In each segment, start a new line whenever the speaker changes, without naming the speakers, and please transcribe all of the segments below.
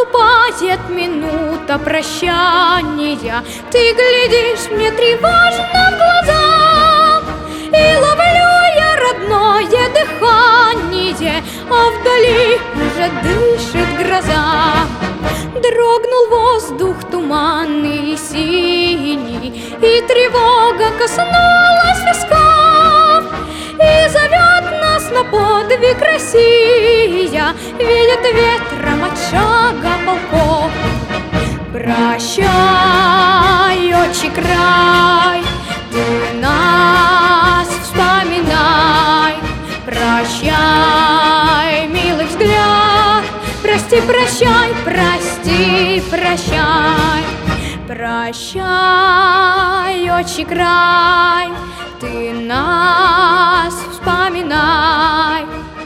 Наступает минута прощания, ты глядишь мне тревожно в глаза, и ловлю я родное дыхание, а вдали уже дышит гроза. Дрогнул воздух туманный и синий, и тревога коснулась висков, и зовет нас на подвиг Россия, видит ветром от шага полков. Прощай, отчий край, ты нас вспоминай. Прощай, милый взгляд, прости, прощай, прости, прощай. Прощай, отчий край, ты нас вспоминай.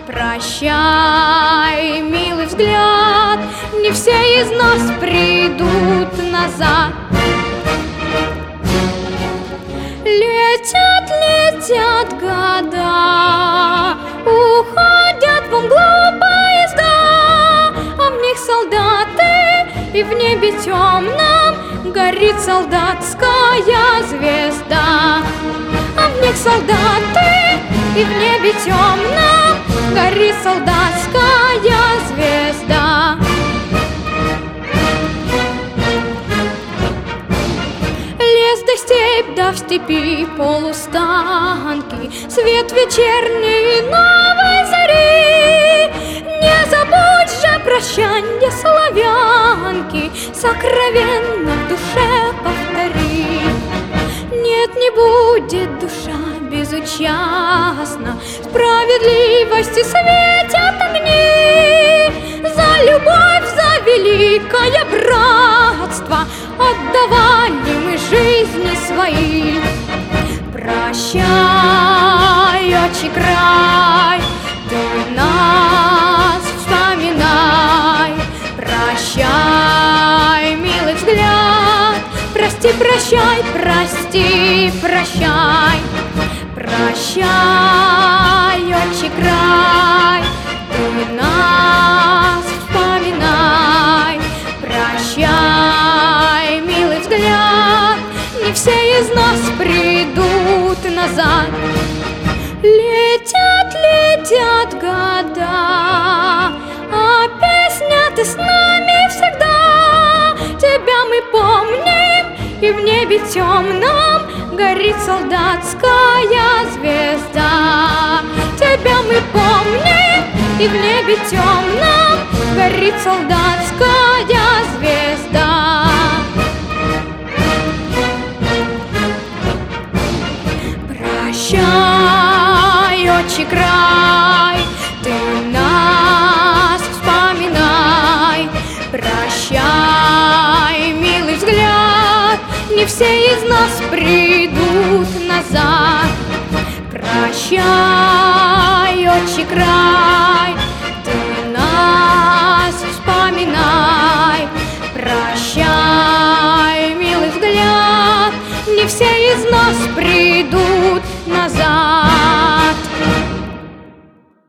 Прощай, милый взгляд, не все из нас придут назад. Летят, летят года, уходят в мглу поезда, а в них солдаты, и в небе темном горит солдатская звезда. А в них солдаты, и в небе темном горит солдатская звезда. Лес да степь, да в степи полустанки, свет вечерней новой зари. Не забудь же прощанье славянки, сокровенно в душе повтори. Нет, не будет душа безучастна, справедливости светят огни. За любовь, за великое братство отдавали мы жизни свои. Прощай, отчий край, ты нас вспоминай. Прощай, милый взгляд, прости, прощай, прости, прощай. Прощай, отчий край, ты нас вспоминай. Прощай, милый взгляд, не все из нас придут назад. Летят, летят года, а песня ты с нами всегда. Тебя мы помним, и в небе темном горит солдатская звезда. Тебя мы помним, и в небе темном горит солдатская звезда. Прощай, отчий край, ты нас вспоминай. Прощай, милый взгляд, не все из нас придут назад. Прощай, отчий край, ты нас вспоминай. Прощай, милый взгляд, не все из нас придут назад.